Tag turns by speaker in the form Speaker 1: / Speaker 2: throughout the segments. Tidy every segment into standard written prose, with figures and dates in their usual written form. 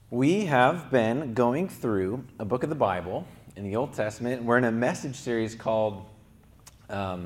Speaker 1: We have been going through a book of the Bible in the Old Testament. We're in a message series called A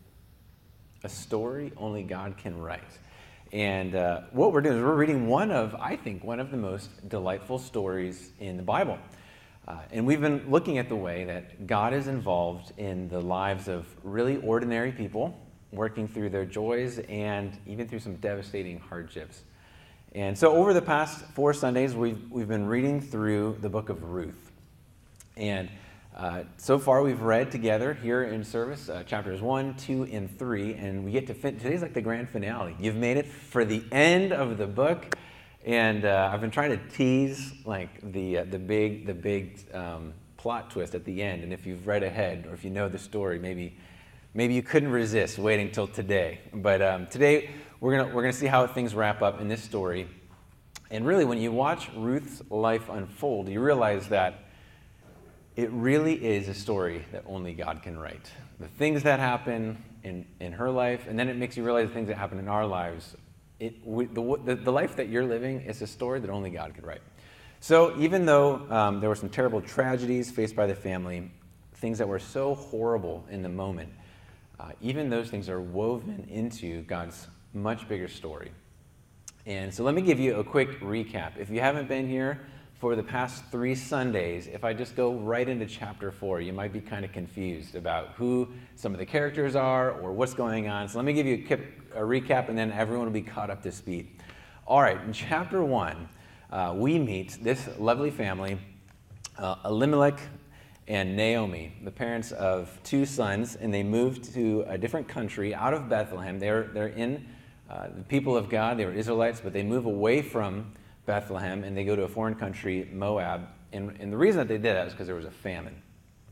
Speaker 1: Story Only God Can Write. And what we're doing is we're reading one of the most delightful stories in the Bible. And we've been looking at the way that God is involved in the lives of really ordinary people, working through their joys and even through some devastating hardships. And so over the past 4 Sundays, we've been reading through the book of Ruth. And so far we've read together here in service chapters 1, 2, and 3, and we get to today's like the grand finale. You've made it for the end of the book, and I've been trying to tease like the big plot twist at the end. And if you've read ahead or if you know the story, maybe you couldn't resist waiting till today. But today we're gonna see how things wrap up in this story. And really, when you watch Ruth's life unfold, you realize that it really is a story that only God can write. The things that happen in her life, and then it makes you realize the things that happen in our lives. The life that you're living is a story that only God could write. So even though there were some terrible tragedies faced by the family, things that were so horrible in the moment, even those things are woven into God's much bigger story. And so let me give you a quick recap. If you haven't been here for the past 3 Sundays, if I just go right into chapter 4, you might be kind of confused about who some of the characters are or what's going on. So let me give you a recap, and then everyone will be caught up to speed. All right, in chapter 1, we meet this lovely family, Elimelech and Naomi, the parents of 2 sons, and they moved to a different country out of Bethlehem. They're in the people of God. They were Israelites, but they move away from Bethlehem and they go to a foreign country, Moab. And the reason that they did that is because there was a famine.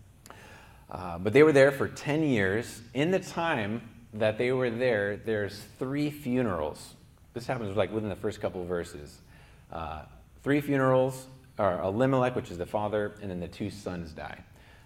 Speaker 1: But they were there for 10 years. In the time that they were there, there's 3 funerals. This happens like within the first couple of verses. 3 funerals, or Elimelech, which is the father, and then the 2 sons die.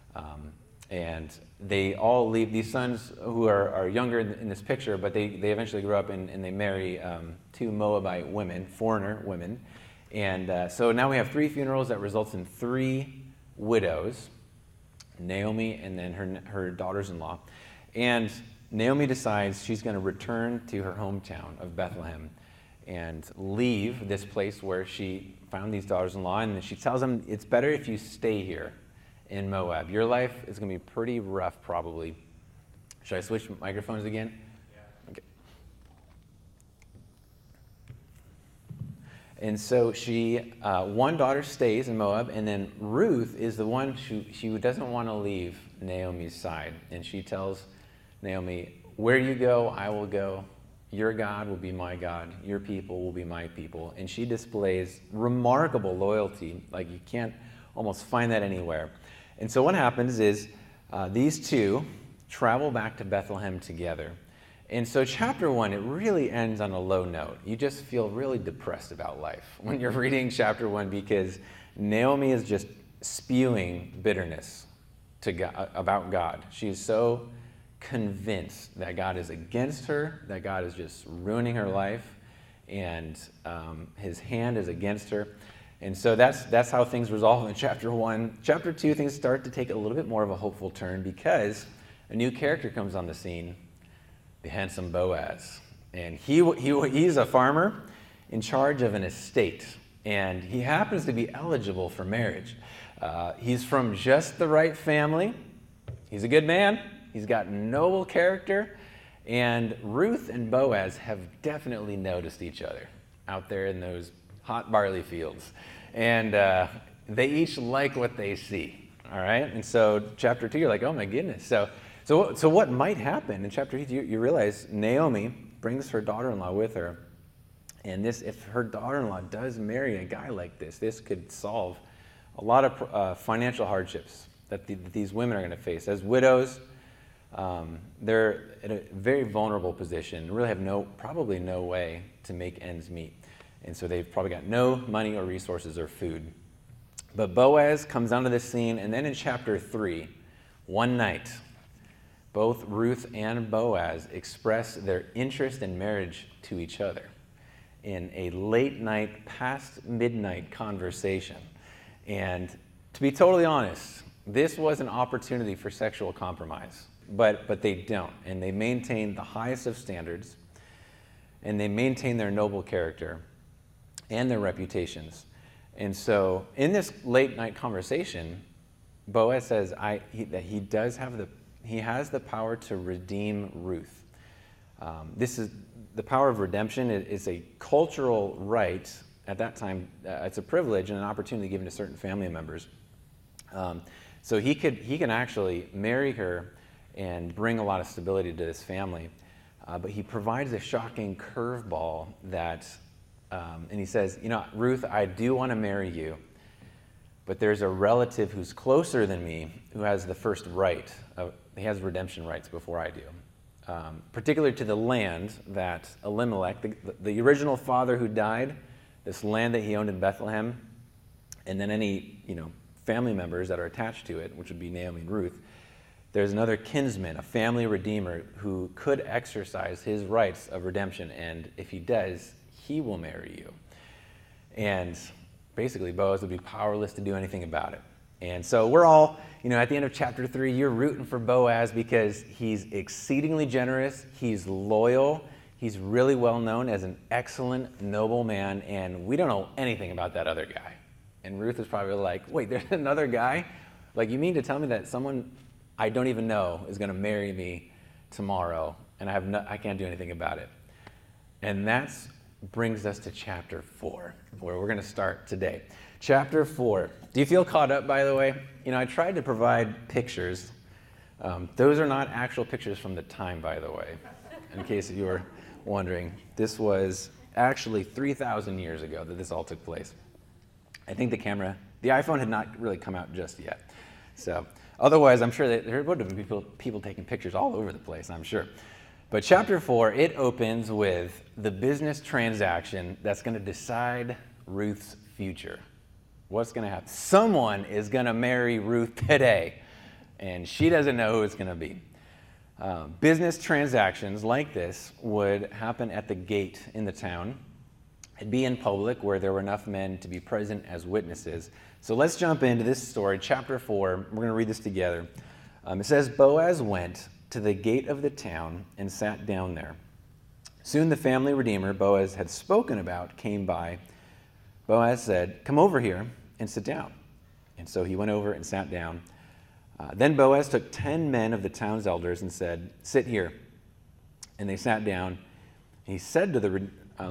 Speaker 1: And they all leave. These sons who are younger in this picture, but they eventually grow up and they marry 2 Moabite women, foreigner women. And so now we have 3 funerals that results in 3 widows, Naomi and then her daughters-in-law. And Naomi decides she's going to return to her hometown of Bethlehem and leave this place where she found these daughters-in-law. And she tells them, it's better if you stay here in Moab. Your life is going to be pretty rough, probably. Should I switch microphones again? Yeah. Okay. And so one daughter stays in Moab, and then Ruth is the one she doesn't want to leave Naomi's side. And she tells Naomi, where you go, I will go. Your God will be my God. Your people will be my people. And she displays remarkable loyalty. Like you can't almost find that anywhere. And so what happens is these 2 travel back to Bethlehem together. And so chapter 1, it really ends on a low note. You just feel really depressed about life when you're reading chapter 1 because Naomi is just spewing bitterness to God, about God. She's so convinced that God is against her, that God is just ruining her life, and his hand is against her. And so that's how things resolve in chapter 1. Chapter 2, things start to take a little bit more of a hopeful turn because a new character comes on the scene, the handsome Boaz. And he's a farmer in charge of an estate, and he happens to be eligible for marriage. He's from just the right family. He's a good man. He's got noble character. And Ruth and Boaz have definitely noticed each other out there in those hot barley fields. And they each like what they see, all right? And so chapter 2, you're like, oh my goodness. So what might happen in chapter 2, you realize Naomi brings her daughter-in-law with her. And if her daughter-in-law does marry a guy like this could solve a lot of financial hardships that these women are going to face. As widows, they're in a very vulnerable position, really have probably no way to make ends meet. And so they've probably got no money or resources or food. But Boaz comes onto the scene, and then in chapter 3, one night, both Ruth and Boaz express their interest in marriage to each other. in a late night, past midnight conversation. And to be totally honest, this was an opportunity for sexual compromise, but they don't. And they maintain the highest of standards, and they maintain their noble character and their reputations. And so in this late night conversation, Boaz says that he has the power to redeem Ruth. This is the power of redemption. Is a cultural right at that time. It's a privilege and an opportunity given to certain family members. So he can actually marry her and bring a lot of stability to this family. But he provides a shocking curveball that, and he says, Ruth, I do want to marry you, but there's a relative who's closer than me who has the first right. He has redemption rights before I do, particularly to the land that Elimelech, the original father who died, this land that he owned in Bethlehem, and then any family members that are attached to it, which would be Naomi and Ruth. There's another kinsman, a family redeemer, who could exercise his rights of redemption, and if he does, he will marry you. And basically, Boaz would be powerless to do anything about it. And so we're all, at the end of chapter 3, you're rooting for Boaz because he's exceedingly generous, he's loyal, he's really well known as an excellent, noble man, and we don't know anything about that other guy. And Ruth is probably like, wait, there's another guy? Like, you mean to tell me that someone I don't even know is going to marry me tomorrow, and I can't do anything about it? And that brings us to chapter 4, where we're going to start today. Chapter 4. Do you feel caught up, by the way? I tried to provide pictures. Those are not actual pictures from the time, by the way, in case you were wondering. This was actually 3,000 years ago that this all took place. I think the iPhone had not really come out just yet. So otherwise, I'm sure that there would have been people taking pictures all over the place, I'm sure. But chapter 4, it opens with the business transaction that's going to decide Ruth's future. What's going to happen? Someone is going to marry Ruth today, and she doesn't know who it's going to be. Business transactions like this would happen at the gate in the town. It'd be in public where there were enough men to be present as witnesses. So let's jump into this story, chapter 4. We're going to read this together. It says, Boaz went to the gate of the town and sat down there. Soon the family redeemer Boaz had spoken about came by. Boaz said, come over here and sit down. And so he went over and sat down. Then Boaz took 10 men of the town's elders and said, sit here. And they sat down. He said to the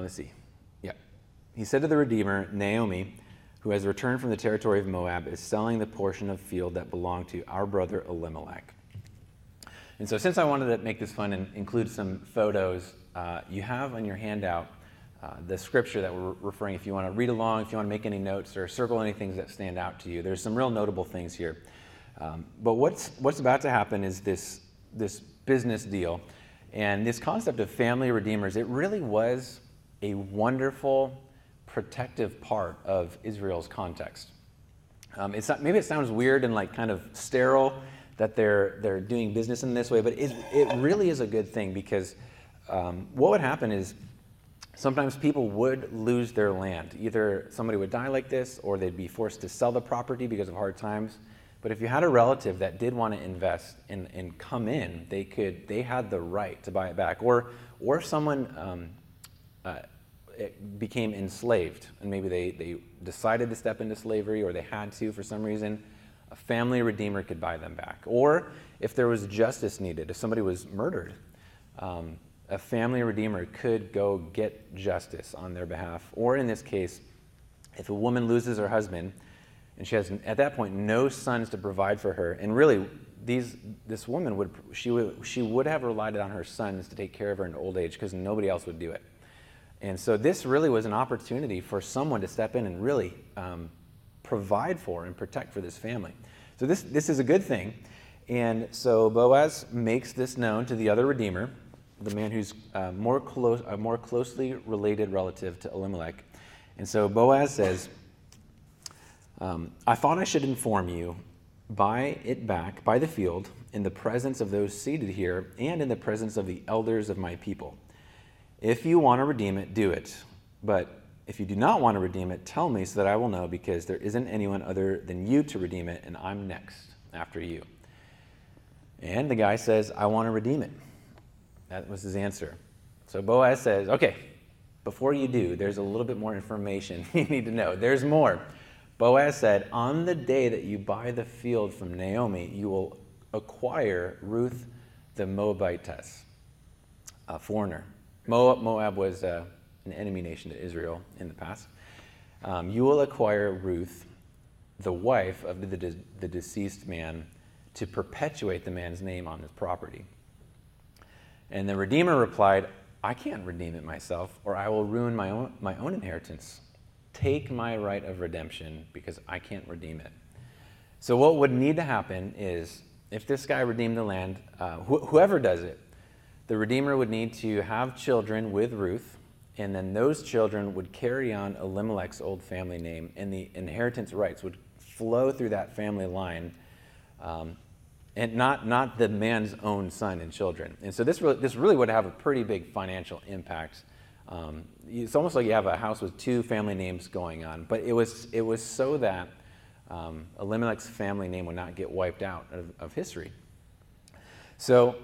Speaker 1: He said to the Redeemer, Naomi, who has returned from the territory of Moab, is selling the portion of field that belonged to our brother Elimelech. And so since I wanted to make this fun and include some photos, you have on your handout the scripture that we're referring. If you want to read along, if you want to make any notes or circle any things that stand out to you, there's some real notable things here. But what's about to happen is this business deal. And this concept of family redeemers, it really was a wonderful protective part of Israel's context. Maybe it sounds weird and like kind of sterile that they're doing business in this way, but it really is a good thing because what would happen is sometimes people would lose their land. Either somebody would die like this or they'd be forced to sell the property because of hard times. But if you had a relative that did want to invest and come in, they had the right to buy it back. Or if someone became enslaved and maybe they decided to step into slavery or they had to for some reason, a family redeemer could buy them back. Or if there was justice needed, if somebody was murdered, a family redeemer could go get justice on their behalf. Or in this case, if a woman loses her husband and she has at that point no sons to provide for her, and really this woman would have relied on her sons to take care of her in old age because nobody else would do it. And so this really was an opportunity for someone to step in and really provide for and protect for this family. So this is a good thing. And so Boaz makes this known to the other redeemer, the man who's a more closely related relative to Elimelech. And so Boaz says, I thought I should inform you, buy it back by the field in the presence of those seated here and in the presence of the elders of my people. If you want to redeem it, do it. But if you do not want to redeem it, tell me so that I will know, because there isn't anyone other than you to redeem it, and I'm next after you. And the guy says, I want to redeem it. That was his answer. So Boaz says, okay, before you do, there's a little bit more information you need to know. There's more. Boaz said, on the day that you buy the field from Naomi, you will acquire Ruth the Moabitess, a foreigner. Moab was an enemy nation to Israel in the past. You will acquire Ruth, the wife of the deceased man, to perpetuate the man's name on his property. And the Redeemer replied, I can't redeem it myself, or I will ruin my own inheritance. Take my right of redemption, because I can't redeem it. So what would need to happen is, if this guy redeemed the land, whoever does it, the Redeemer would need to have children with Ruth, and then those children would carry on Elimelech's old family name, and the inheritance rights would flow through that family line, and not the man's own son and children. And so this really would have a pretty big financial impact. It's almost like you have a house with two family names going on, but it was so that Elimelech's family name would not get wiped out of history. So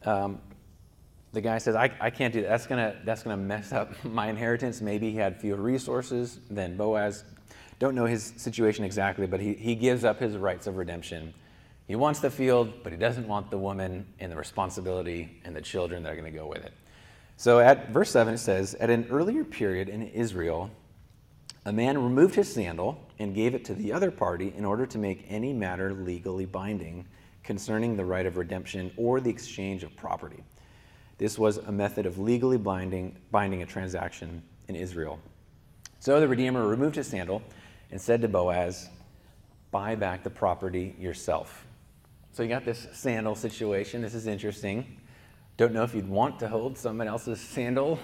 Speaker 1: the guy says, I can't do that. That's gonna mess up my inheritance. Maybe he had fewer resources than Boaz. Don't know his situation exactly, but he gives up his rights of redemption. He wants the field, but he doesn't want the woman and the responsibility and the children that are going to go with it. So at verse 7 it says, at an earlier period in Israel, a man removed his sandal and gave it to the other party in order to make any matter legally binding concerning the right of redemption or the exchange of property. This was a method of legally binding a transaction in Israel. So the Redeemer removed his sandal and said to Boaz, buy back the property yourself. So you got this sandal situation. This is interesting. Don't know if you'd want to hold someone else's sandal.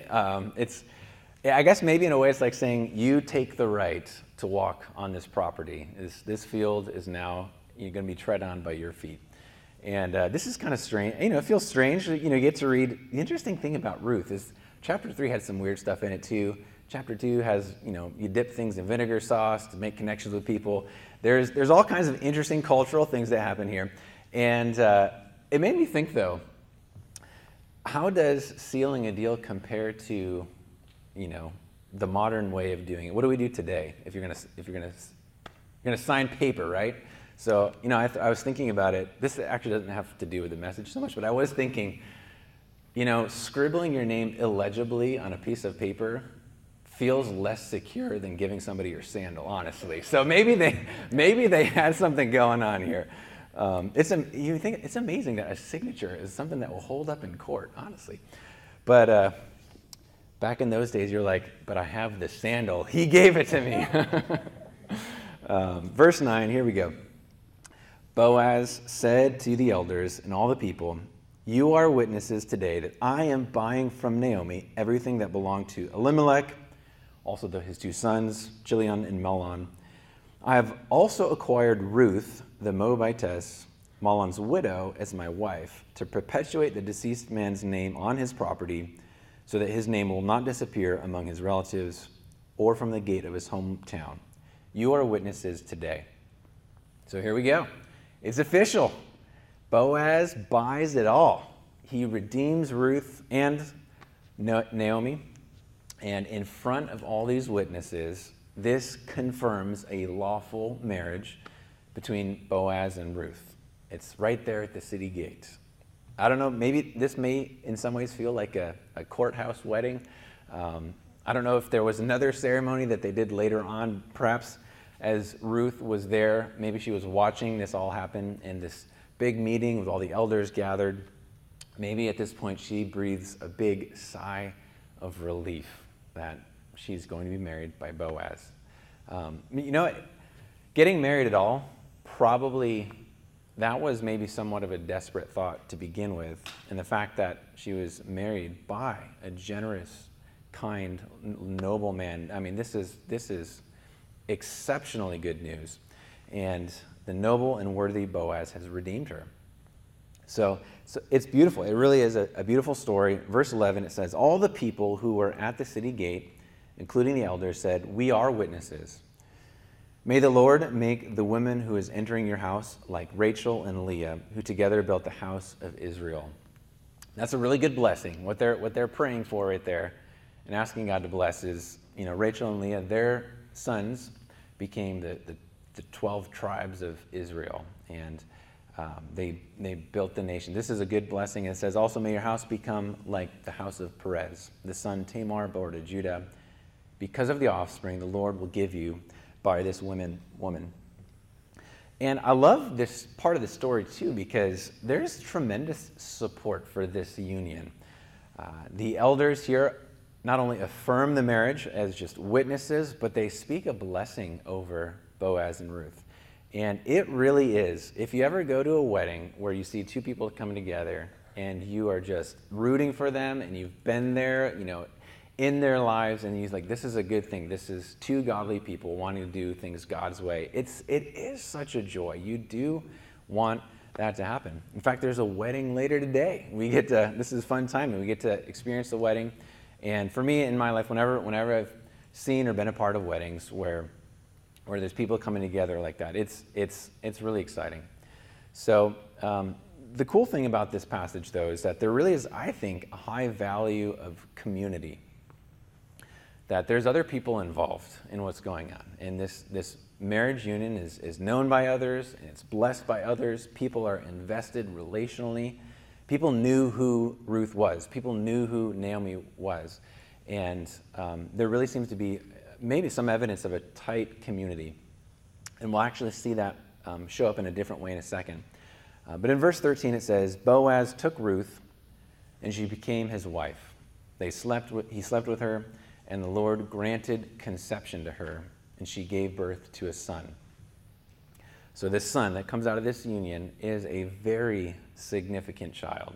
Speaker 1: I guess maybe in a way it's like saying you take the right to walk on this property. This field is now, you're going to be tread on by your feet. And this is kind of strange. It feels strange. You get to read. The interesting thing about Ruth is chapter 3 had some weird stuff in it too. Chapter 2 has, you dip things in vinegar sauce to make connections with people. There's all kinds of interesting cultural things that happen here. And it made me think, though, how does sealing a deal compare to, the modern way of doing it? What do we do today if you're gonna sign paper, right? So, I was thinking about it. This actually doesn't have to do with the message so much, but I was thinking, scribbling your name illegibly on a piece of paper feels less secure than giving somebody your sandal, honestly. So maybe they had something going on here. You think it's amazing that a signature is something that will hold up in court, honestly. But back in those days, you're like, but I have the sandal. He gave it to me. Verse 9, here we go. Boaz said to the elders and all the people, you are witnesses today that I am buying from Naomi everything that belonged to Elimelech, also his two sons, Chilion and Mahlon. I have also acquired Ruth, the Moabitess, Mahlon's widow, as my wife, to perpetuate the deceased man's name on his property, so that his name will not disappear among his relatives or from the gate of his hometown. You are witnesses today. So here we go. It's official. Boaz buys it all. He redeems Ruth and Naomi. And in front of all these witnesses, this confirms a lawful marriage between Boaz and Ruth. It's right there at the city gate. I don't know, maybe this may in some ways feel like a courthouse wedding. I don't know if there was another ceremony that they did later on, perhaps as Ruth was there, maybe she was watching this all happen in this big meeting with all the elders gathered. Maybe at this point she breathes a big sigh of relief that she's going to be married by Boaz. Getting married at all, probably that was maybe somewhat of a desperate thought to begin with. And the fact that she was married by a generous, kind, noble man, this is exceptionally good news. And the noble and worthy Boaz has redeemed her. So it's beautiful. It really is a beautiful story. Verse 11, it says, all the people who were at the city gate including the elders, said, "We are witnesses. May the Lord make the woman who is entering your house like Rachel and Leah, who together built the house of Israel." That's a really good blessing. What they're praying for right there and asking God to bless is, Rachel and Leah, their sons became the 12 tribes of Israel, and they built the nation. This is a good blessing. It says, "Also may your house become like the house of Perez, the son Tamar bore to Judah. Because of the offspring the Lord will give you by this woman." And I love this part of the story too, because there's tremendous support for this union. The elders here not only affirm the marriage as just witnesses, but they speak a blessing over Boaz and Ruth. And it really is, if you ever go to a wedding where you see two people coming together and you are just rooting for them and you've been there, in their lives, and he's like, this is a good thing. This is two godly people wanting to do things God's way. It is such a joy. You do want that to happen. In fact, there's a wedding later today. This is fun time, and we get to experience the wedding. And for me, in my life, whenever I've seen or been a part of weddings where there's people coming together like that, it's really exciting. So the cool thing about this passage, though, is that there really is, I think, a high value of community. That there's other people involved in what's going on. And this marriage union is known by others, and it's blessed by others. People are invested relationally. People knew who Ruth was. People knew who Naomi was. And there really seems to be maybe some evidence of a tight community. And we'll actually see that show up in a different way in a second. But in verse 13 it says, "Boaz took Ruth, and she became his wife. He slept with her, and the Lord granted conception to her, and she gave birth to a son." So this son that comes out of this union is a very significant child.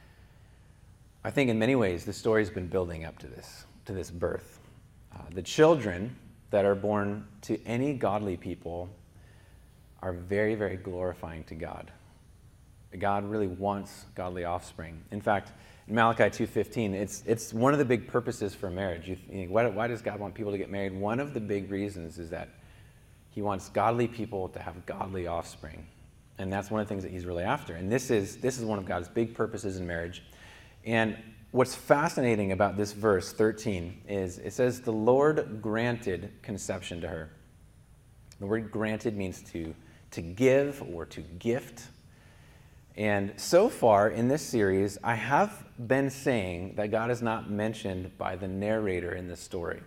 Speaker 1: I think in many ways the story's been building up to this birth. The children that are born to any godly people are very, very glorifying to God. God really wants godly offspring. In fact, in Malachi 2:15, it's one of the big purposes for marriage. You think, why does God want people to get married? One of the big reasons is that he wants godly people to have godly offspring. And that's one of the things that he's really after. And this is one of God's big purposes in marriage. And what's fascinating about this verse 13 is it says, "The Lord granted conception to her." The word granted means to give or to gift. And so far in this series, I have been saying that God is not mentioned by the narrator in this story,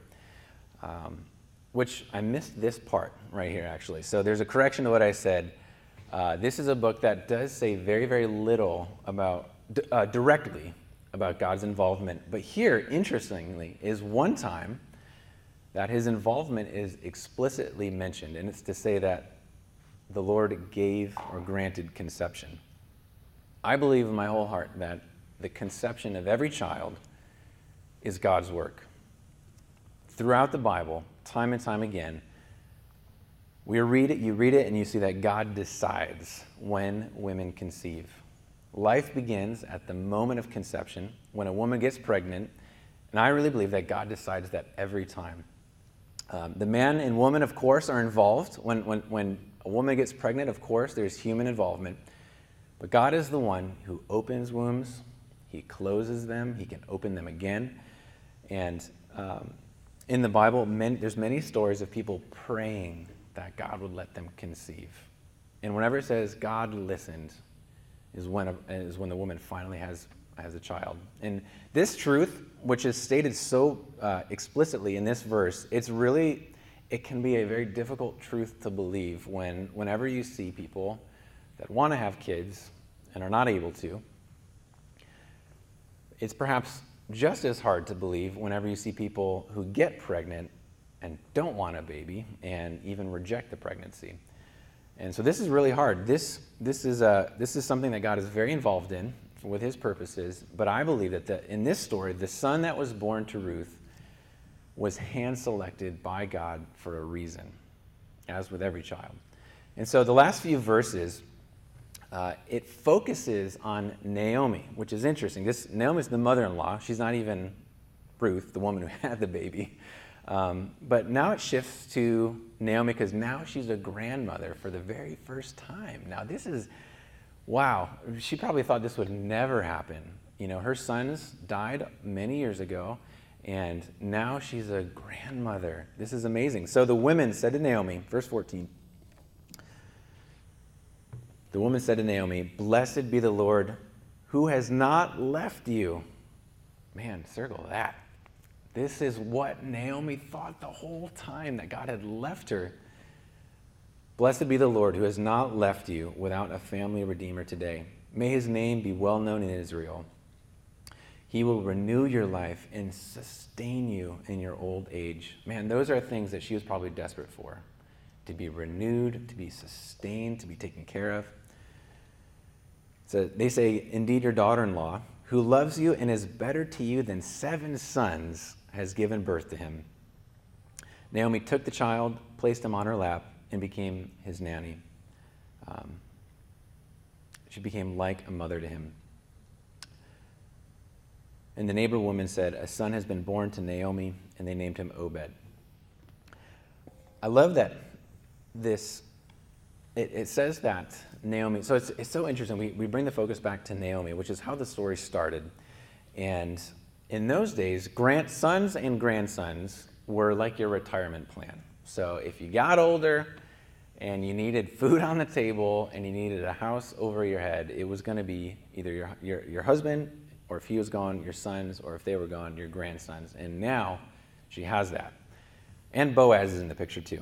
Speaker 1: which I missed this part right here, actually. So there's a correction to what I said. This is a book that does say very, very little directly about God's involvement. But here, interestingly, is one time that his involvement is explicitly mentioned, and it's to say that the Lord gave or granted conception. I believe in my whole heart that the conception of every child is God's work. Throughout the Bible, time and time again, you read it, and you see that God decides when women conceive. Life begins at the moment of conception, when a woman gets pregnant, and I really believe that God decides that every time. The man and woman, of course, are involved. When a woman gets pregnant, of course, there's human involvement. But God is the one who opens wombs. He closes them. He can open them again. And in the Bible, there's many stories of people praying that God would let them conceive. And whenever it says God listened, is when the woman finally has a child. And this truth, which is stated so explicitly in this verse, it can be a very difficult truth to believe whenever you see people that want to have kids and are not able to. It's perhaps just as hard to believe whenever you see people who get pregnant and don't want a baby and even reject the pregnancy. And so this is really hard. This is something that God is very involved in with his purposes, but I believe that in this story, the son that was born to Ruth was hand-selected by God for a reason, as with every child. And so the last few verses, it focuses on Naomi, which is interesting. Naomi's the mother-in-law. She's not even Ruth, the woman who had the baby. But now it shifts to Naomi because now she's a grandmother for the very first time. Now this is, wow, she probably thought this would never happen. Her sons died many years ago, and now she's a grandmother. This is amazing. So the women said to Naomi, verse 14, the woman said to Naomi, "Blessed be the Lord who has not left you." Man, circle that. This is what Naomi thought the whole time, that God had left her. "Blessed be the Lord who has not left you without a family redeemer today. May his name be well known in Israel. He will renew your life and sustain you in your old age." Man, those are things that she was probably desperate for. To be renewed, to be sustained, to be taken care of. So they say, "Indeed, your daughter-in-law, who loves you and is better to you than 7 sons, has given birth to him." Naomi took the child, placed him on her lap, and became his nanny. She became like a mother to him. And the neighbor woman said, "A son has been born to Naomi," and they named him Obed. I love that it says that Naomi, so it's so interesting. We bring the focus back to Naomi, which is how the story started. And in those days, sons and grandsons were like your retirement plan. So if you got older and you needed food on the table and you needed a house over your head, it was going to be either your husband, or if he was gone, your sons, or if they were gone, your grandsons. And now she has that. And Boaz is in the picture too.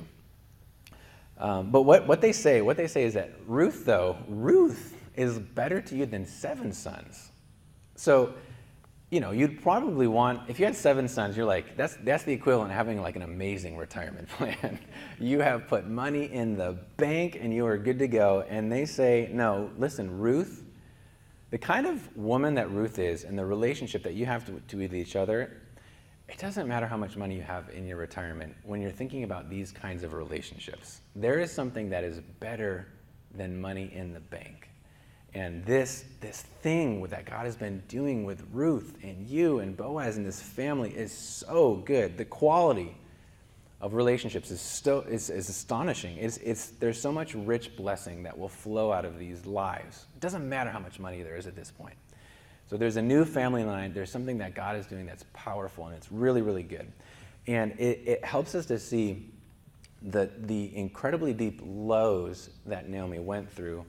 Speaker 1: But what they say is that Ruth is better to you than 7 sons. So, you'd probably want, if you had 7 sons, you're like, that's the equivalent of having like an amazing retirement plan. You have put money in the bank and you are good to go. And they say, no, listen, Ruth, the kind of woman that Ruth is and the relationship that you have to with each other, it doesn't matter how much money you have in your retirement. When you're thinking about these kinds of relationships, there is something that is better than money in the bank. And this thing that God has been doing with Ruth and you and Boaz and this family is so good. The quality of relationships is astonishing. There's so much rich blessing that will flow out of these lives. It doesn't matter how much money there is at this point. So there's a new family line. There's something that God is doing that's powerful, and it's really, really good. And it helps us to see the incredibly deep lows that Naomi went through.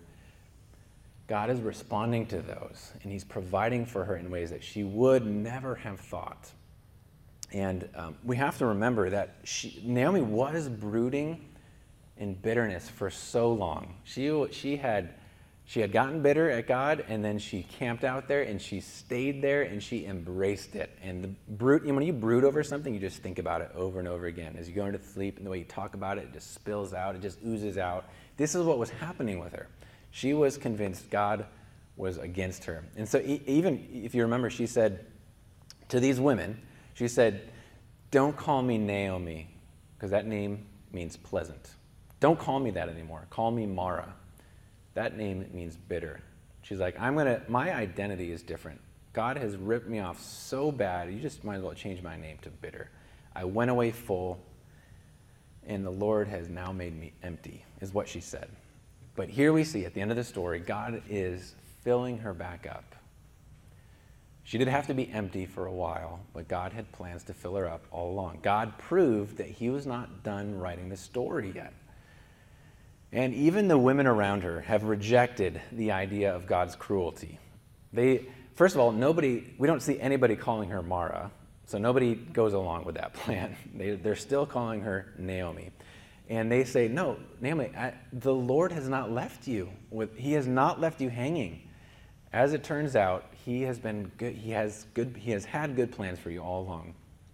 Speaker 1: God is responding to those, and he's providing for her in ways that she would never have thought. And we have to remember that Naomi was brooding in bitterness for so long. She had gotten bitter at God, and then she camped out there, and she stayed there, and she embraced it. And when you brood over something, you just think about it over and over again. As you go into sleep, and the way you talk about it, it just spills out, it just oozes out. This is what was happening with her. She was convinced God was against her. And so even if you remember, she said to these women, she said, "Don't call me Naomi," because that name means pleasant. "Don't call me that anymore. Call me Mara. That name means bitter." She's like, my identity is different. God has ripped me off so bad, you just might as well change my name to bitter. I went away full, and the Lord has now made me empty, is what she said. But here we see at the end of the story, God is filling her back up. She did have to be empty for a while, but God had plans to fill her up all along. God proved that he was not done writing the story yet. And even the women around her have rejected the idea of God's cruelty. First of all, we don't see anybody calling her Mara, so nobody goes along with that plan. They're still calling her Naomi. And they say, "No, Naomi, the Lord has not left you. He has not left you hanging. As it turns out, he has been good. He has had good plans for you all along."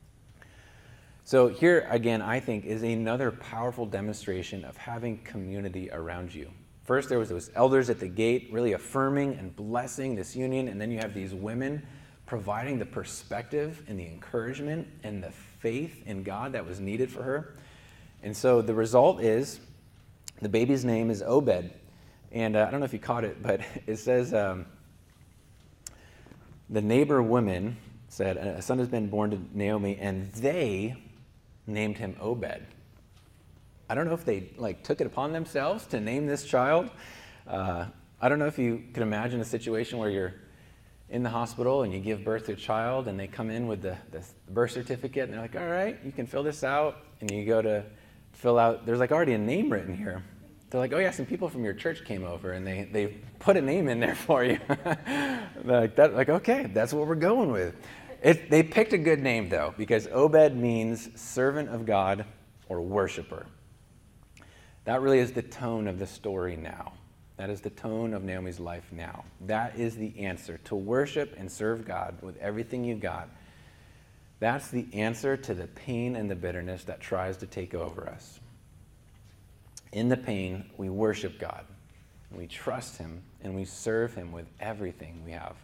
Speaker 1: So here, again, I think, is another powerful demonstration of having community around you. First, there was those elders at the gate really affirming and blessing this union, and then you have these women providing the perspective and the encouragement and the faith in God that was needed for her. And so the result is the baby's name is Obed. And I don't know if you caught it, but it says the neighbor women said, "A son has been born to Naomi," and they named him Obed. I don't know if they took it upon themselves to name this child. I don't know if you can imagine a situation where you're in the hospital and you give birth to a child and they come in with the birth certificate and they're like, all right, you can fill this out. And you go to fill out, there's already a name written here. They're like, oh yeah, some people from your church came over and they put a name in there for you. Okay, that's what we're going with. They picked a good name though, because Obed means servant of God or worshiper. That really is the tone of the story now. That is the tone of Naomi's life now. That is the answer, to worship and serve God with everything you've got. That's the answer to the pain and the bitterness that tries to take over us. In the pain, we worship God, and we trust him, and we serve him with everything we have.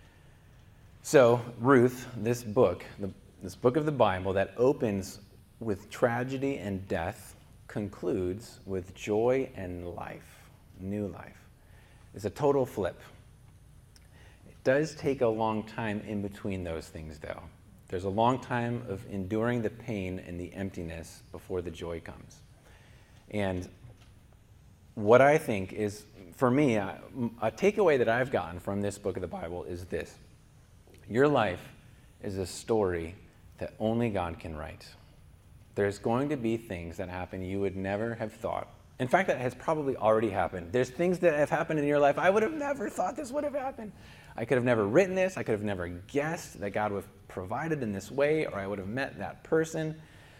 Speaker 1: So, Ruth, this book of the Bible that opens with tragedy and death, concludes with joy and life. New life. It's a total flip. It does take a long time in between those things, though. There's a long time of enduring the pain and the emptiness before the joy comes. And what I think is, for me, a takeaway that I've gotten from this book of the Bible is this. Your life is a story that only God can write. There's going to be things that happen you would never have thought. In fact, that has probably already happened. There's things that have happened in your life I would have never thought this would have happened. I could have never written this. I could have never guessed that God would have provided in this way, or I would have met that person.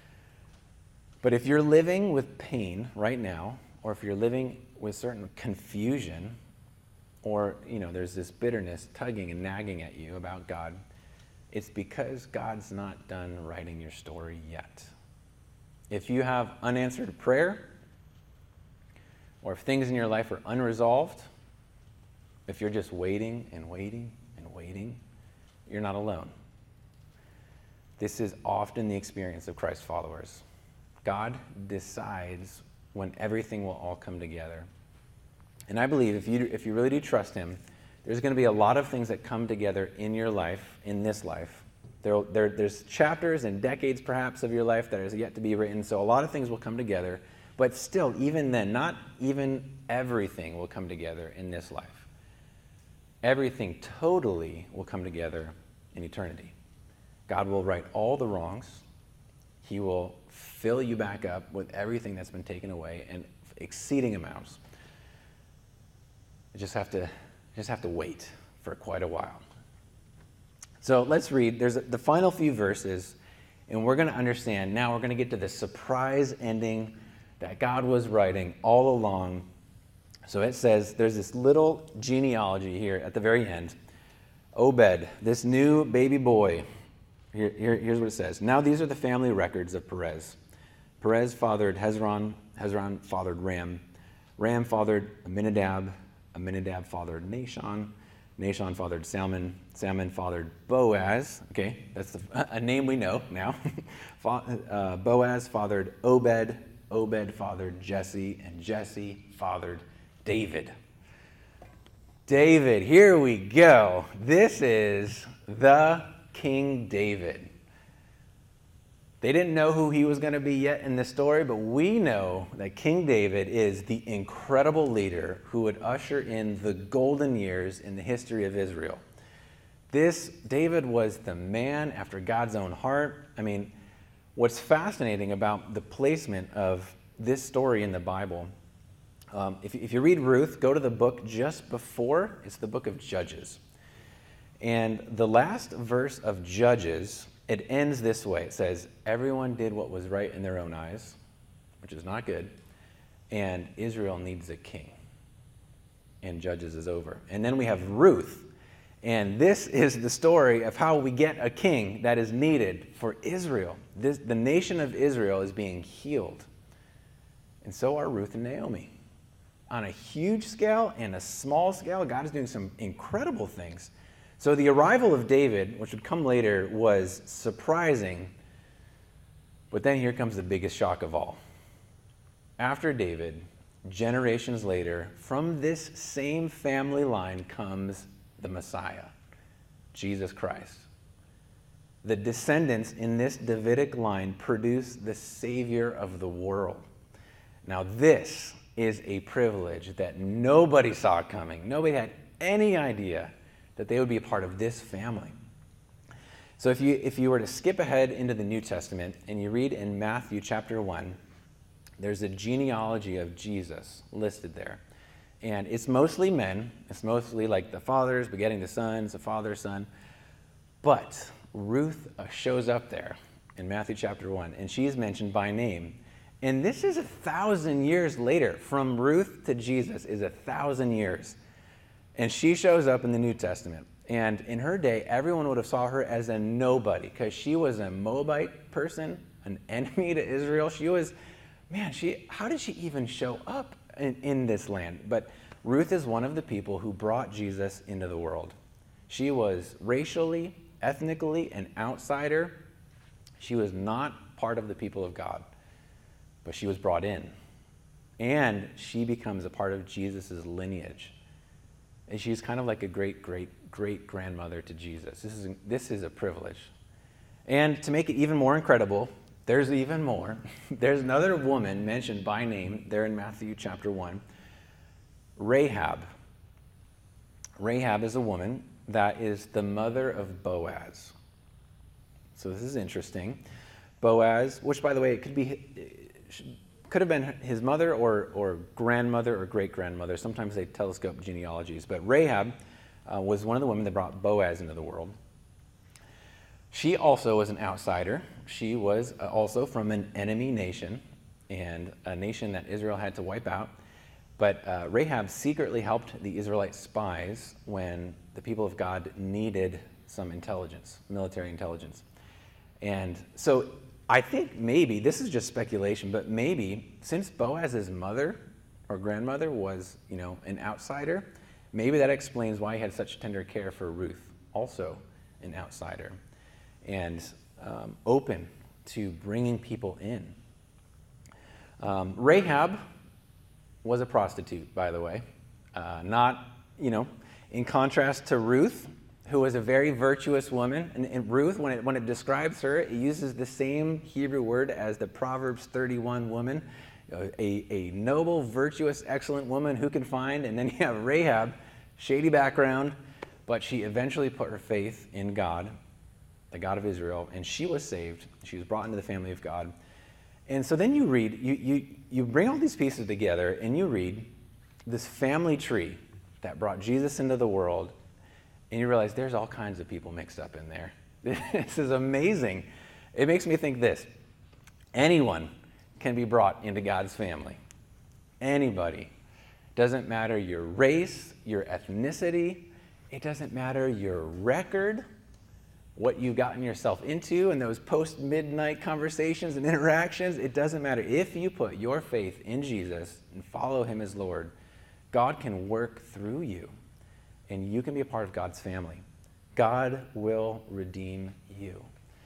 Speaker 1: But if you're living with pain right now, or if you're living with certain confusion, or there's this bitterness tugging and nagging at you about God, it's because God's not done writing your story yet. If you have unanswered prayer, or if things in your life are unresolved, if you're just waiting and waiting and waiting, you're not alone. This is often the experience of Christ followers. God decides when everything will all come together. And I believe if you really do trust him, there's going to be a lot of things that come together in your life, in this life. There's chapters and decades perhaps of your life that is yet to be written, so a lot of things will come together. But still, even then, not even everything will come together in this life. Everything totally will come together in eternity. God will right all the wrongs. He will fill you back up with everything that's been taken away and exceeding amounts. You just have to wait for quite a while. So let's read. There's the final few verses, and we're going to understand. Now we're going to get to the surprise ending that God was writing all along. So it says, there's this little genealogy here at the very end. Obed, this new baby boy. Here's what it says. Now these are the family records of Perez. Perez fathered Hezron. Hezron fathered Ram. Ram fathered Amminadab. Amminadab fathered Nahshon. Nahshon fathered Salmon. Salmon fathered Boaz. Okay, that's a name we know now. Boaz fathered Obed. Obed fathered Jesse, and Jesse fathered David. David, here we go. This is the King David. They didn't know who he was going to be yet in this story, but we know that King David is the incredible leader who would usher in the golden years in the history of Israel. This David was the man after God's own heart. I mean, what's fascinating about the placement of this story in the Bible, if you read Ruth, go to the book just before. It's the book of Judges. And the last verse of Judges, it ends this way. It says, everyone did what was right in their own eyes, which is not good, and Israel needs a king. And Judges is over. And then we have Ruth. And this is the story of how we get a king that is needed for Israel. The nation of Israel is being healed. And so are Ruth and Naomi. On a huge scale and a small scale, God is doing some incredible things. So the arrival of David, which would come later, was surprising. But then here comes the biggest shock of all. After David, generations later, from this same family line comes the Messiah, Jesus Christ. the descendants in this Davidic line produce the Savior of the world. Now, this is a privilege that nobody saw coming. Nobody had any idea that they would be a part of this family. So if you were to skip ahead into the New Testament and you read in Matthew chapter 1, there's a genealogy of Jesus listed there. And it's mostly men. It's mostly like the fathers begetting the sons, the father's son. But Ruth shows up there in Matthew chapter 1, and she is mentioned by name. And this is 1,000 years later. From Ruth to Jesus is 1,000 years. And she shows up in the New Testament. And in her day, everyone would have saw her as a nobody because she was a Moabite person, an enemy to Israel. She was, how did she even show up in this land? But Ruth is one of the people who brought Jesus into the world. She was racially, ethnically an outsider. She was not part of the people of God, but she was brought in. And she becomes a part of Jesus' lineage. And she's kind of like a great-great-great-grandmother to Jesus. This is a privilege. And to make it even more incredible, there's even more. There's another woman mentioned by name there in Matthew chapter 1, Rahab. Rahab is a woman that is the mother of Boaz. So this is interesting. Boaz, which by the way, could have been his mother or grandmother or great-grandmother. Sometimes they telescope genealogies. But Rahab was one of the women that brought Boaz into the world. She also was an outsider. She was also from an enemy nation, and a nation that Israel had to wipe out. But Rahab secretly helped the Israelite spies when the people of God needed some intelligence, military intelligence. And so I think maybe, this is just speculation, but maybe since Boaz's mother or grandmother was, an outsider, maybe that explains why he had such tender care for Ruth, also an outsider, and open to bringing people in. Rahab was a prostitute, by the way, not, in contrast to Ruth, who was a very virtuous woman. And Ruth, when it describes her, it uses the same Hebrew word as the Proverbs 31 woman, a noble, virtuous, excellent woman who can find. And then you have Rahab, shady background, but she eventually put her faith in God, the God of Israel, and she was saved. She was brought into the family of God. And so then you read, you bring all these pieces together, and you read this family tree that brought Jesus into the world, and you realize there's all kinds of people mixed up in there. This is amazing. It makes me think this. Anyone can be brought into God's family. Anybody. Doesn't matter your race, your ethnicity. It doesn't matter your record, what you've gotten yourself into in those post-midnight conversations and interactions. It doesn't matter. If you put your faith in Jesus and follow him as Lord, God can work through you. And you can be a part of God's family. God will redeem you.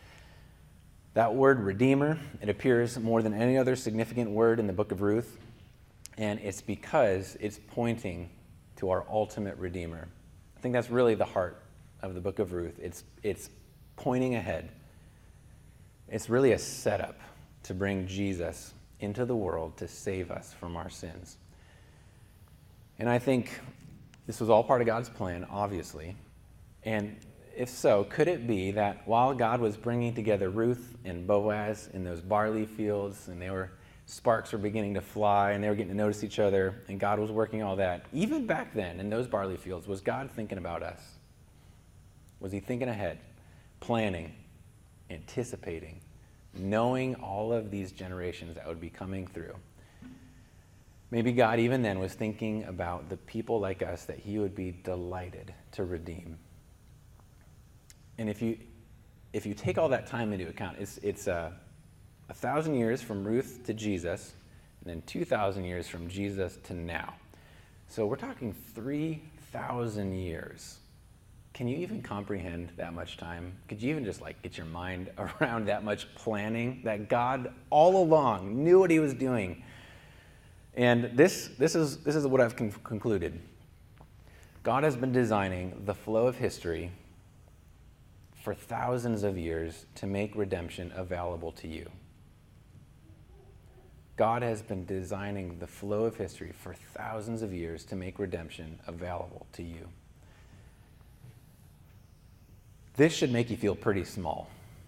Speaker 1: That word, redeemer, it appears more than any other significant word in the book of Ruth. And it's because it's pointing to our ultimate redeemer. I think that's really the heart of the book of Ruth. It's pointing ahead. It's really a setup to bring Jesus into the world to save us from our sins. And I think this was all part of God's plan, obviously. And if so, could it be that while God was bringing together Ruth and Boaz in those barley fields, and sparks were beginning to fly, and they were getting to notice each other, and God was working all that, even back then in those barley fields, was God thinking about us? Was he thinking ahead, planning, anticipating, knowing all of these generations that would be coming through? Maybe God even then was thinking about the people like us that he would be delighted to redeem. And if you take all that time into account, it's 1,000 years from Ruth to Jesus, and then 2,000 years from Jesus to now. So we're talking 3,000 years. Can you even comprehend that much time? Could you even just get your mind around that much planning that God all along knew what he was doing? And this is what I've concluded. God has been designing the flow of history for thousands of years to make redemption available to you. God has been designing the flow of history for thousands of years to make redemption available to you. This should make you feel pretty small.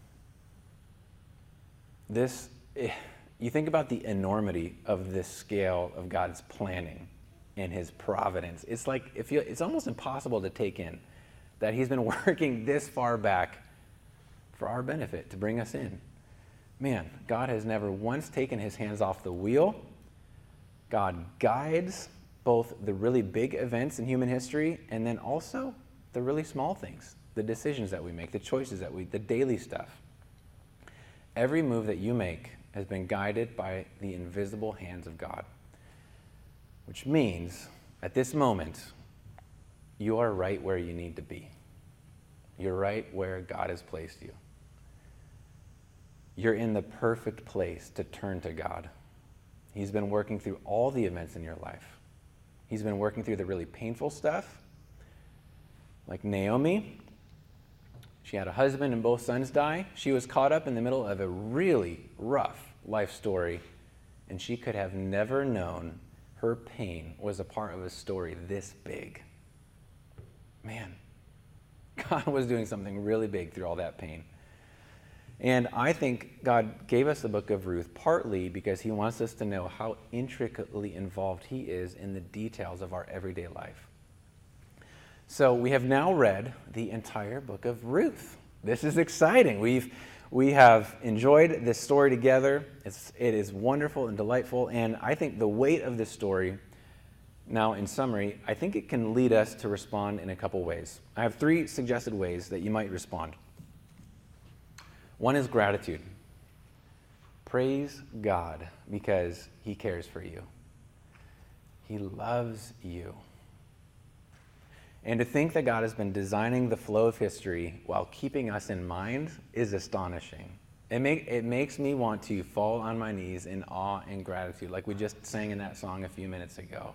Speaker 1: You think about the enormity of this scale of God's planning and his providence. It's almost impossible to take in that he's been working this far back for our benefit to bring us in. Man, God has never once taken his hands off the wheel. God guides both the really big events in human history and then also the really small things, the decisions that we make, the choices the daily stuff. Every move that you make has been guided by the invisible hands of God, which means at this moment, you are right where you need to be. You're right where God has placed you. You're in the perfect place to turn to God. He's been working through all the events in your life. He's been working through the really painful stuff, like Naomi. She had a husband and both sons die. She was caught up in the middle of a really rough life story, and she could have never known her pain was a part of a story this big. Man, God was doing something really big through all that pain. And I think God gave us the book of Ruth partly because he wants us to know how intricately involved he is in the details of our everyday life. So we have now read the entire book of Ruth. This is exciting. We have enjoyed this story together. It is wonderful and delightful, and I think the weight of this story, now in summary, I think it can lead us to respond in a couple ways. I have 3 suggested ways that you might respond. One is gratitude. Praise God because he cares for you. He loves you. And to think that God has been designing the flow of history while keeping us in mind is astonishing. It makes me want to fall on my knees in awe and gratitude, like we just sang in that song a few minutes ago.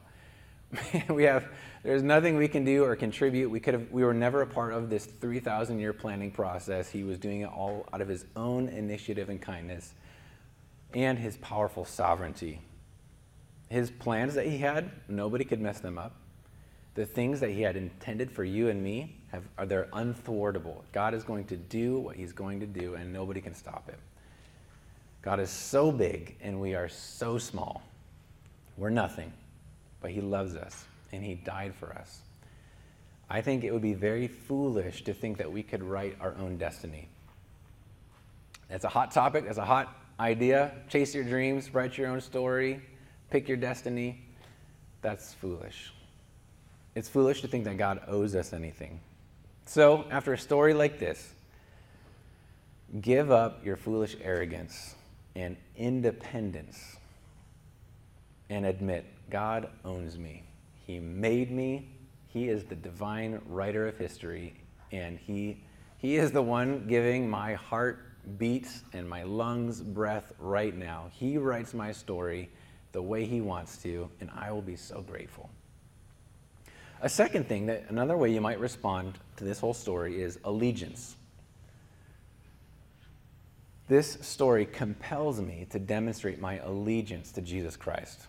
Speaker 1: There's nothing we can do or contribute. We were never a part of this 3,000-year planning process. He was doing it all out of his own initiative and kindness and his powerful sovereignty. His plans that he had, nobody could mess them up. The things that he had intended for you and me, they're unthwartable. God is going to do what he's going to do, and nobody can stop it. God is so big, and we are so small. We're nothing. But he loves us, and he died for us. I think it would be very foolish to think that we could write our own destiny. That's a hot topic. That's a hot idea. Chase your dreams, write your own story, pick your destiny. That's foolish. It's foolish to think that God owes us anything. So, after a story like this, give up your foolish arrogance and independence and admit, God owns me. He made me. He is the divine writer of history, and he is the one giving my heart beats and my lungs breath right now. He writes my story the way he wants to, and I will be so grateful. A second thing, another way you might respond to this whole story is allegiance. This story compels me to demonstrate my allegiance to Jesus Christ.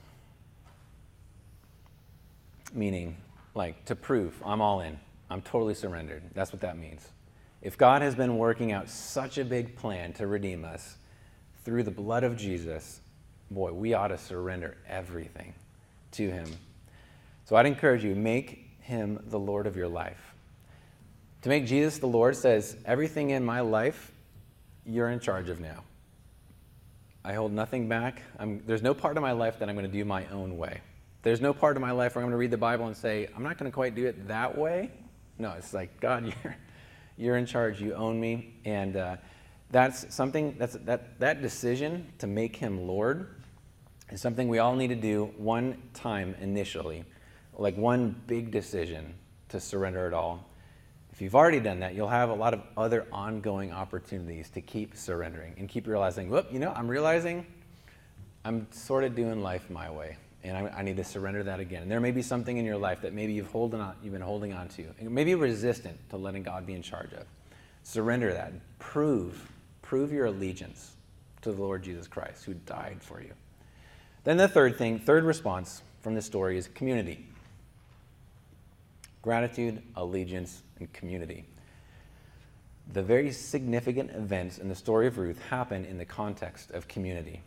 Speaker 1: Meaning, to prove I'm all in. I'm totally surrendered. That's what that means. If God has been working out such a big plan to redeem us through the blood of Jesus, boy, we ought to surrender everything to him. So I'd encourage you, make him the Lord of your life. To make Jesus the Lord says, everything in my life, you're in charge of now. I hold nothing back. There's no part of my life that I'm going to do my own way. There's no part of my life where I'm going to read the Bible and say, I'm not going to quite do it that way. No, it's like, God, you're in charge. You own me. And that's something, that decision to make him Lord is something we all need to do one time initially, like one big decision to surrender it all. If you've already done that, you'll have a lot of other ongoing opportunities to keep surrendering and keep realizing, I'm realizing I'm sort of doing life my way. And I need to surrender that again. And there may be something in your life that maybe you've been holding on to, and maybe you're resistant to letting God be in charge of. Surrender that. Prove your allegiance to the Lord Jesus Christ, who died for you. Then the third response from this story is community. Gratitude, allegiance, and community. The very significant events in the story of Ruth happen in the context of community.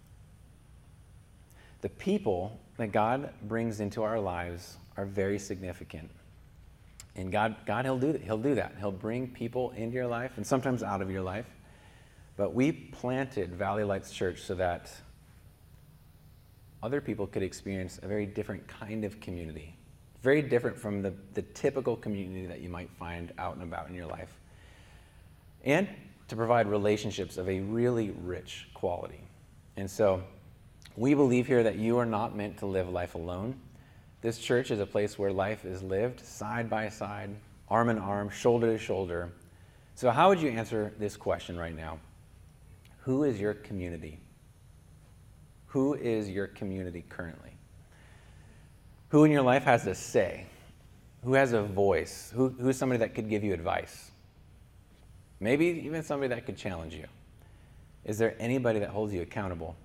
Speaker 1: The people that God brings into our lives are very significant. And God, He'll do that. He'll do that. He'll bring people into your life and sometimes out of your life. But we planted Valley Lights Church so that other people could experience a very different kind of community. Very different from the typical community that you might find out and about in your life. And to provide relationships of a really rich quality. And so we believe here that you are not meant to live life alone. This church is a place where life is lived side by side, arm in arm, shoulder to shoulder. So how would you answer this question right now? Who is your community? Who is your community currently? Who in your life has a say? Who has a voice? Who's somebody that could give you advice? Maybe even somebody that could challenge you. Is there anybody that holds you accountable?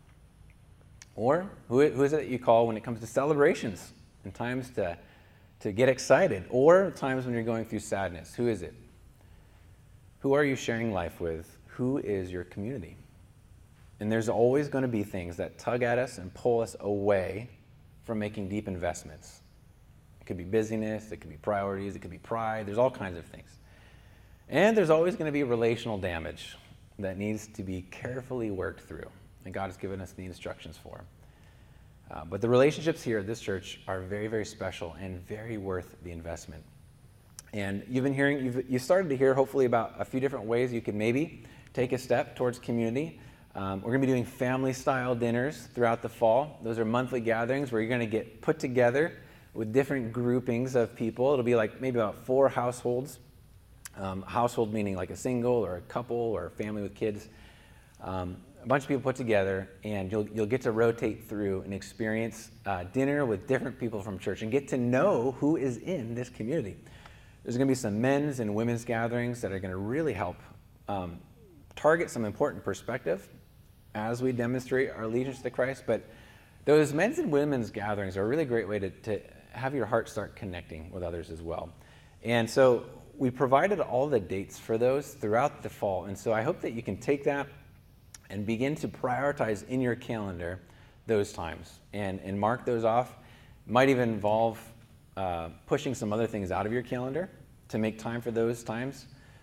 Speaker 1: Or who is it that you call when it comes to celebrations and times to get excited, or times when you're going through sadness? Who is it? Who are you sharing life with? Who is your community? And there's always going to be things that tug at us and pull us away from making deep investments. It could be busyness, it could be priorities, it could be pride, there's all kinds of things. And there's always going to be relational damage that needs to be carefully worked through. And God has given us the instructions for. But the relationships here at this church are very, very special and very worth the investment. And you've started to hear hopefully about a few different ways you could maybe take a step towards community. We're going to be doing family-style dinners throughout the fall. Those are monthly gatherings where you're going to get put together with different groupings of people. It'll be like maybe about 4 households. Household meaning like a single or a couple or a family with kids. A bunch of people put together, and you'll get to rotate through and experience dinner with different people from church and get to know who is in this community. There's going to be some men's and women's gatherings that are going to really help target some important perspective as we demonstrate our allegiance to Christ. But those men's and women's gatherings are a really great way to have your heart start connecting with others as well. And so we provided all the dates for those throughout the fall. And so I hope that you can take that and begin to prioritize in your calendar those times and mark those off. Might even involve pushing some other things out of your calendar to make time for those times.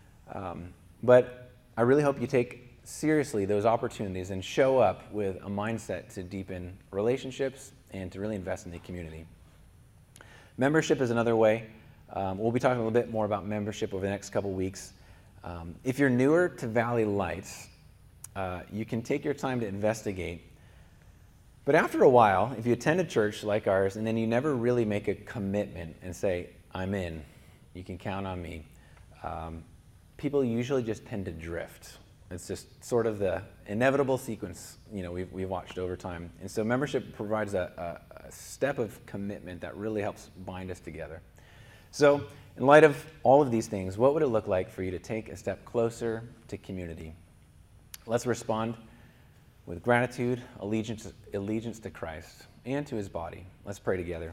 Speaker 1: But I really hope you take seriously those opportunities and show up with a mindset to deepen relationships and to really invest in the community. Membership is another way. We'll be talking a little bit more about membership over the next couple weeks. If you're newer to Valley Lights, you can take your time to investigate. But after a while, if you attend a church like ours and then you never really make a commitment and say, I'm in, you can count on me, people usually just tend to drift. It's just sort of the inevitable sequence, we've watched over time. And so membership provides a step of commitment that really helps bind us together. So in light of all of these things, what would it look like for you to take a step closer to community? Let's respond with gratitude, allegiance to Christ and to his body. Let's pray together.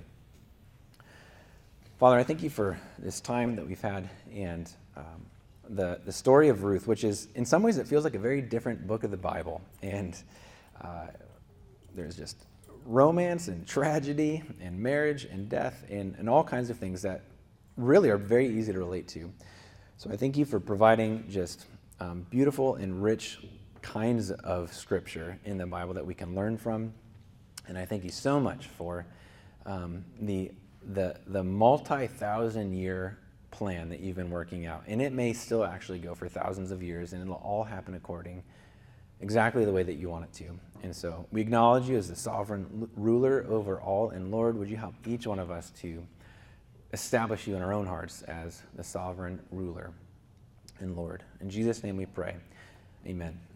Speaker 1: Father, I thank you for this time that we've had and the story of Ruth, which is, in some ways, it feels like a very different book of the Bible. And there's just romance and tragedy and marriage and death and all kinds of things that really are very easy to relate to. So I thank you for providing just beautiful and rich kinds of scripture in the Bible that we can learn from. And I thank you so much for the multi-thousand-year plan that you've been working out. And it may still actually go for thousands of years, and it'll all happen according exactly the way that you want it to. And so we acknowledge you as the sovereign ruler over all. And Lord, would you help each one of us to establish you in our own hearts as the sovereign ruler and Lord. In Jesus' name we pray. Amen.